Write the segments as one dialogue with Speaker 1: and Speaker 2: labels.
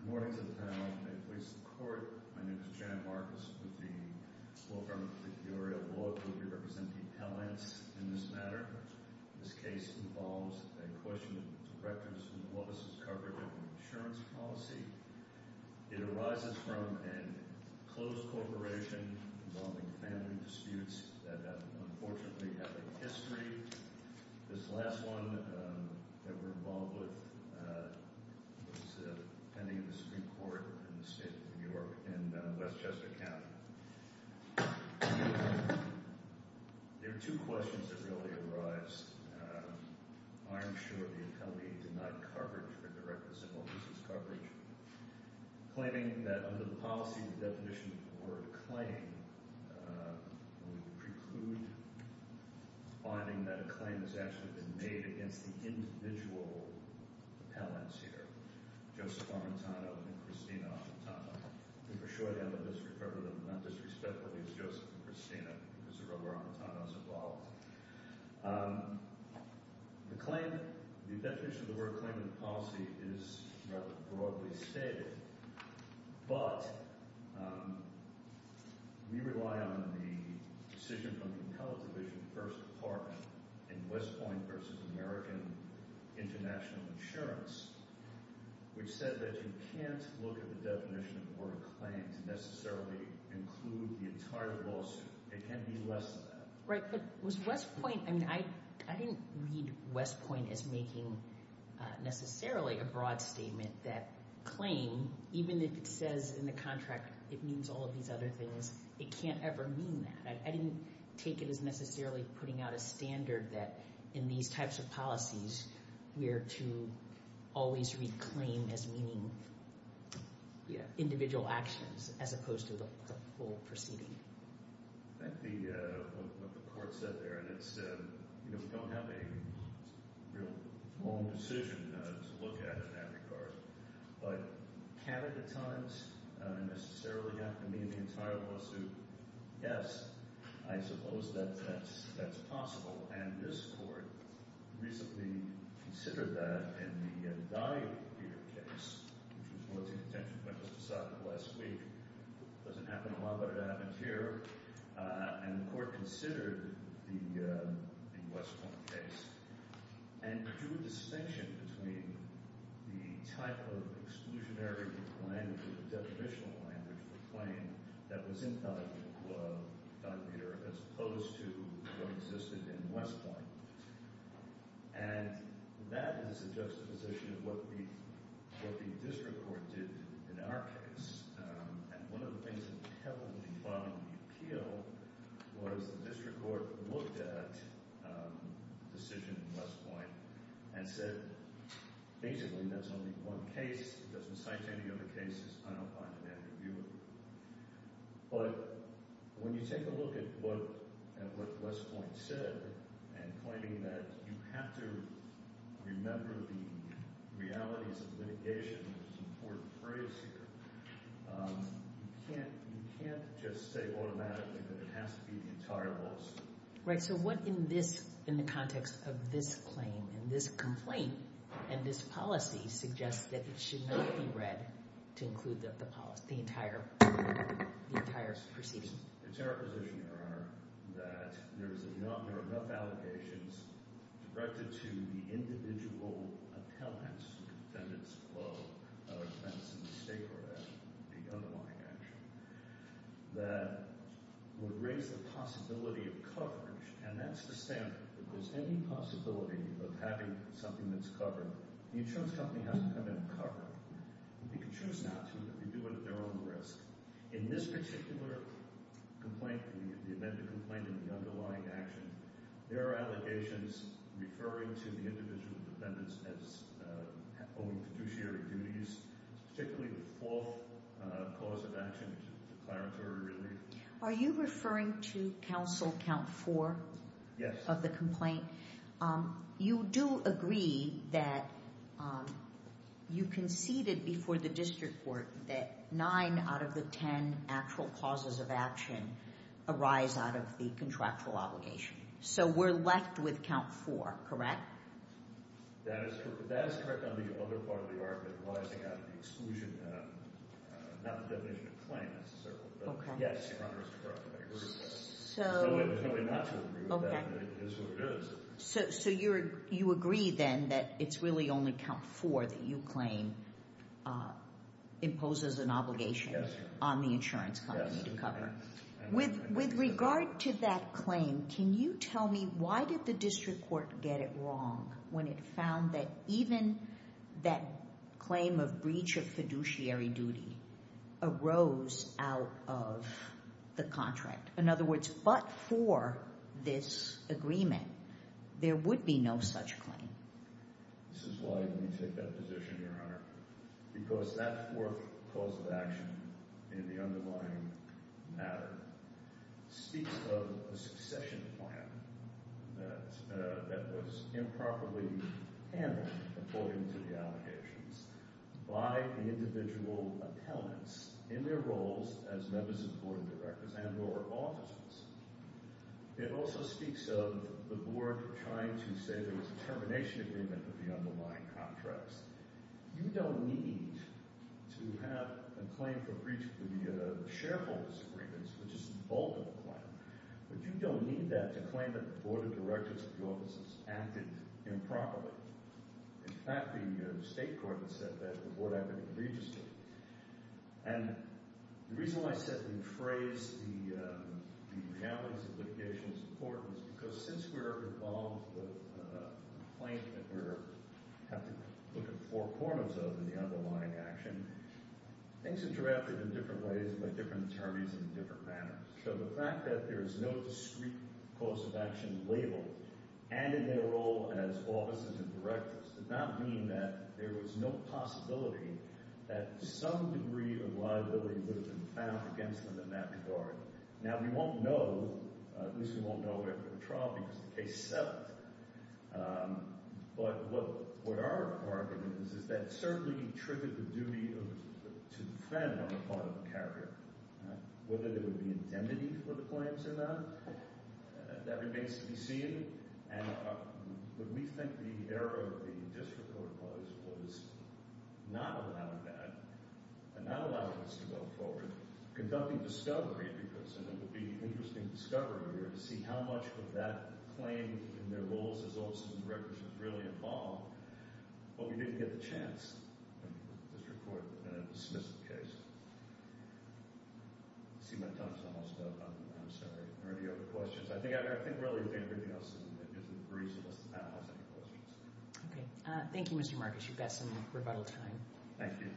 Speaker 1: Good morning to the panel. May it please the court. My name is Jan Marcus with the law firm of the Peoria Law Group. We represent the appellants in this matter. This case involves a question of the directors and officers' coverage of an insurance policy. It arises from a closed corporation involving family disputes that unfortunately have a history. This last one that we're involved with was pending in the Supreme Court in the state of New York in Westchester County. There are two questions that really arise. I'm sure the appellee denied coverage for directors and officers' coverage, claiming that under the policy, the definition of the word claim would preclude finding that a claim has actually been made against the individual appellants here, Joseph Armentano and Christina Armentano. We for sure have to refer to them not disrespectfully as Joseph and Christina because there are other Armentanos involved. The definition of the word claim in the policy is rather broadly stated, but we rely on the decision from the Appellate Division, First Department, in West Point versus American International Insurance, which said that you can't look at the definition of the word claim to necessarily include the entire lawsuit. It can be less than that.
Speaker 2: Right, but was West Point, I didn't read West Point as making necessarily a broad statement that claim, even if it says in the contract it means all of these other things, it can't ever mean that. I didn't take it as necessarily putting out a standard that in these types of policies we're to always read claim as meaning individual actions as opposed to the full proceeding.
Speaker 1: I think what the court said there, and it's, we don't have a real long decision to look at in that regard, but can it at times necessarily have to mean the entire lawsuit? Yes, I suppose that's possible, and this court recently considered that in the Dye Theater case, which was brought to the attention by Justice Sotomayor last week. Doesn't happen a lot, but it happened here. And the court considered the West Point case and drew a distinction between the type of exclusionary language or the definitional language of the claim that was in Dye Theater as opposed to what existed in West Point. And that is a juxtaposition of what the district court did in our case. And one of the things that held the filing of the appeal was the district court looked at the decision in West Point and said, basically, that's only one case. It doesn't cite any other cases. I don't find it ambiguity. But when you take a look at what West Point said and claiming that you have to remember the realities of litigation, which is an important phrase here, you can't just say automatically that it has to be the entire lawsuit.
Speaker 2: Right. So what in the context of this claim and this complaint and this policy suggests that it should not be read to include the policy, the entire proceeding?
Speaker 1: It's our position, Your Honor, that there are enough allegations directed to the individual appellants, defendants below, defendants in the state court action, the underlying action, that would raise the possibility of coverage, and that's the standard. If there's any possibility of having something that's covered, the insurance company has to come in and cover it. They can choose not to, but they do it at their own risk. In this particular complaint, the amended complaint in the underlying action, there are allegations referring to the individual defendants as owing fiduciary duties, particularly the fourth cause of action, which is declaratory relief.
Speaker 3: Are you referring to counsel count 4
Speaker 1: Yes.
Speaker 3: of the complaint? You do agree that you conceded before the district court that 9 out of the 10 actual causes of action arise out of the contractual obligation. So we're left with count 4, correct?
Speaker 1: That is correct on the other part of the argument arising out of the exclusion, not the definition of claim necessarily, but
Speaker 3: Okay.
Speaker 1: yes, Your Honor is correct. I agree with that.
Speaker 3: So
Speaker 1: There's no way not to agree with
Speaker 3: okay.
Speaker 1: that. It is what it is.
Speaker 3: So you agree then that it's really only count 4 that you claim imposes an obligation
Speaker 1: Yes,
Speaker 3: on the insurance company
Speaker 1: yes.
Speaker 3: to cover.
Speaker 1: And
Speaker 3: With regard to that claim, can you tell me why did the district court get it wrong when it found that even that claim of breach of fiduciary duty arose out of the contract? In other words, but for this agreement, there would be no such claim.
Speaker 1: This is why we take that position, Your Honor, because that fourth cause of action in the underlying matter speaks of a succession plan that was improperly handled according to the allegations by the individual appellants in their roles as members of the board of directors and or officers. It also speaks of the board trying to say there was a termination agreement of the underlying contracts. You don't need to have a claim for breach of the shareholders agreements, which is the bulk of the claim. But you don't need that to claim that the board of directors of the offices acted improperly. In fact, the state court has said that the board acted egregiously. And the reason why I said we phrase the realities of litigation is important is because since we're involved with a complaint that we have to look at 4 corners of in the underlying action, things are drafted in different ways by different attorneys in different manners. So the fact that there is no discrete cause of action labeled and in their role as officers and directors did not mean that there was no possibility that some degree of liability would have been found against them in that regard. Now, we won't know, at least we won't know after the trial because the case settled. But what our argument is that it certainly triggered the duty to defend on the part of the carrier. Whether there would be indemnity for the claims or not, that remains to be seen. And what we think the error of the district court was not allowing that, and not allowing us to go forward, conducting discovery, because it would be interesting discovery here to see how much of that claim in their roles as officers and directors was really involved, but we didn't get the chance. The district court dismissed the case. I see my time's almost up. I'm sorry. Are there any other questions? I think really everything else is in the briefs unless the panel has any questions.
Speaker 2: Okay. Thank you, Mr. Marcus. You've got some rebuttal time.
Speaker 1: Thank you.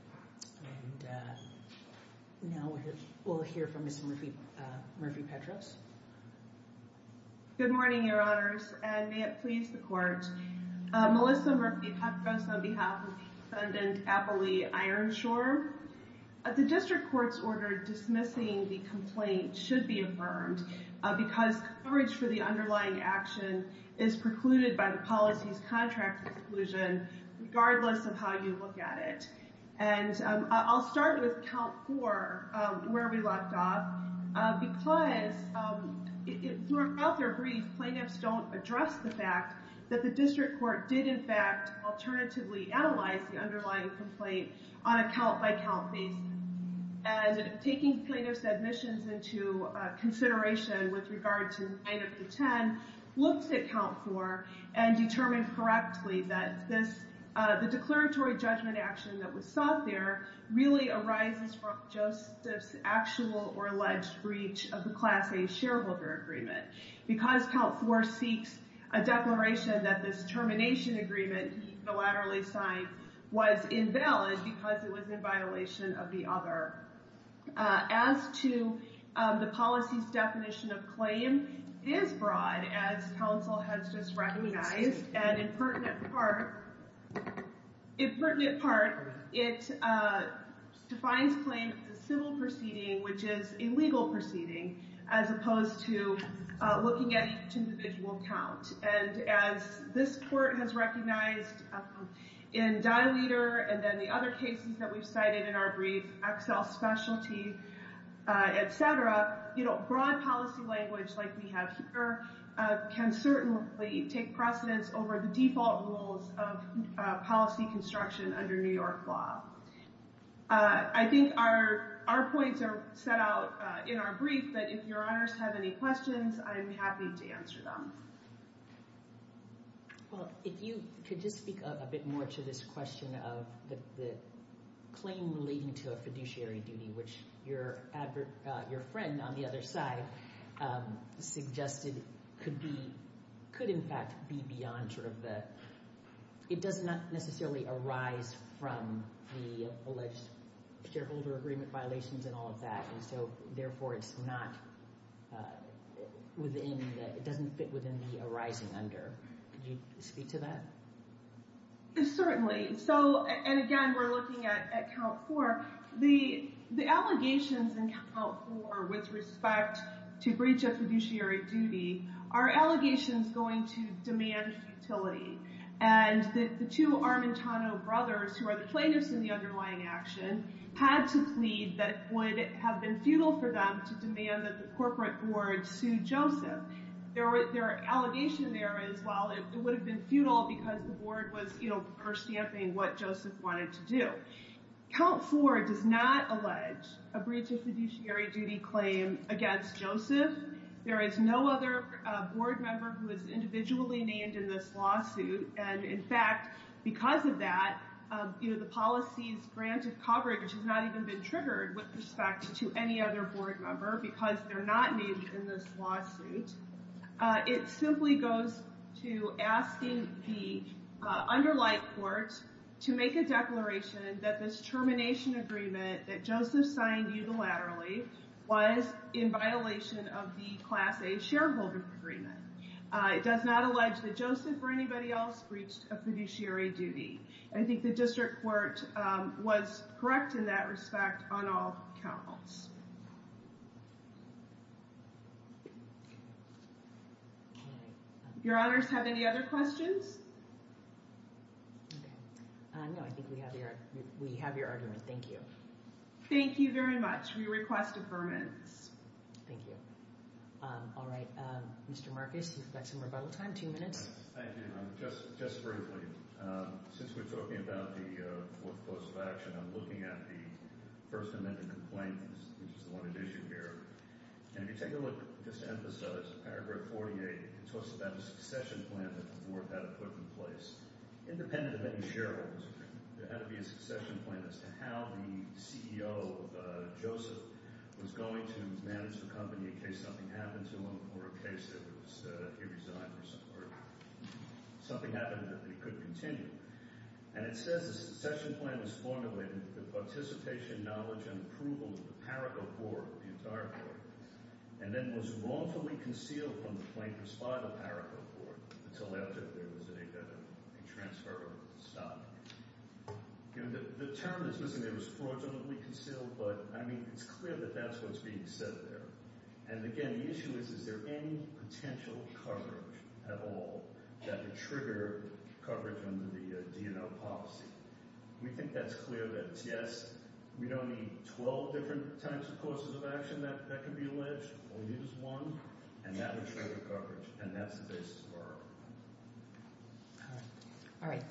Speaker 2: And now we'll hear from Ms. Murphy-Petros.
Speaker 4: Good morning, Your Honors, and may it please the Court. Melissa Murphy-Petros on behalf of defendant Applee Ironshore. The district court's order dismissing the complaint should be affirmed because coverage for the underlying action is precluded by the policy's contract exclusion, regardless of how you look at it. And I'll start with count 4, where we left off, because throughout their brief, plaintiffs don't address the fact that the district court did, in fact, alternatively analyze the underlying complaint on a count-by-count basis. And taking plaintiffs' admissions into consideration with regard to 9 of the 10, looks at count 4 and determined correctly that the declaratory judgment action that was sought there really arises from Joseph's actual or alleged breach of the Class A shareholder agreement. Because count 4 seeks a declaration that this termination agreement he unilaterally signed was invalid because it was in violation of the other. As to the policy's definition of claim, it is broad, as counsel has just recognized, and in pertinent part, it defines claim as a civil proceeding, which is a legal proceeding, as opposed to looking at each individual count. And as this court has recognized in Dileader and then the other cases that we've cited in our brief, Excel Specialty, etc., broad policy language like we have here can certainly take precedence over the default rules of policy construction under New York law. I think our points are set out in our brief, but if your honors have any questions, I'm happy to answer them.
Speaker 2: Well, if you could just speak a bit more to this question of the claim relating to a fiduciary duty, which your friend on the other side suggested could in fact be beyond sort of it does not necessarily arise from the alleged shareholder agreement violations and all of that, and so therefore it's not it doesn't fit within the arising under. Could you speak to that?
Speaker 4: Certainly. So, and again, we're looking at count 4. The allegations in count 4 with respect to breach of fiduciary duty are allegations going to demand futility. And the two Armentano brothers, who are the plaintiffs in the underlying action, had to plead that it would have been futile for them to demand that the corporate board sue Joseph. Their allegation there is, well, it would have been futile because the board was, first stamping what Joseph wanted to do. Count 4 does not allege a breach of fiduciary duty claim against Joseph. There is no other board member who is individually named in this lawsuit, and in fact, because of that, the policy's grant of coverage has not even been triggered with respect to any other board member because they're not named in this lawsuit. It simply goes to asking the underlying court to make a declaration that this termination agreement that Joseph signed unilaterally was in violation of the Class A shareholder agreement. It does not allege that Joseph or anybody else breached a fiduciary duty. I think the district court was correct in that respect on all counts. Your honors have any other questions?
Speaker 2: Okay. No, I think we have your argument. Thank you.
Speaker 4: Thank you very much. We request affirmance.
Speaker 2: Thank you. All right, Mr. Marcus, you've got some rebuttal time. 2 minutes.
Speaker 1: Thank you. Just briefly, since we're talking about the fourth cause of action, I'm looking at the First Amendment complaint, which is the one at issue here. And if you take a look, just to emphasize, paragraph 48, it talks about a succession plan that the board had to put in place, independent of any shareholders agreement. There had to be a succession plan as to how the CEO, Joseph, was going to manage the company in case something happened to him or in case he resigned or something happened that they couldn't continue. And it says the succession plan was formulated with the participation, knowledge, and approval of the Paraco board, the entire board, and then was wrongfully concealed from the plaintiffs by the Paraco board until after there was a transfer of stock. The term that's missing there was fraudulently concealed, but I mean, it's clear that that's what's being said there. And again, the issue is there any potential coverage at all that would trigger coverage under the D&O policy? We think that's clear that it's yes. We don't need 12 different types of causes of action that can be alleged. All we need is one, and that would trigger coverage, and that's the basis of our argument.
Speaker 2: All right.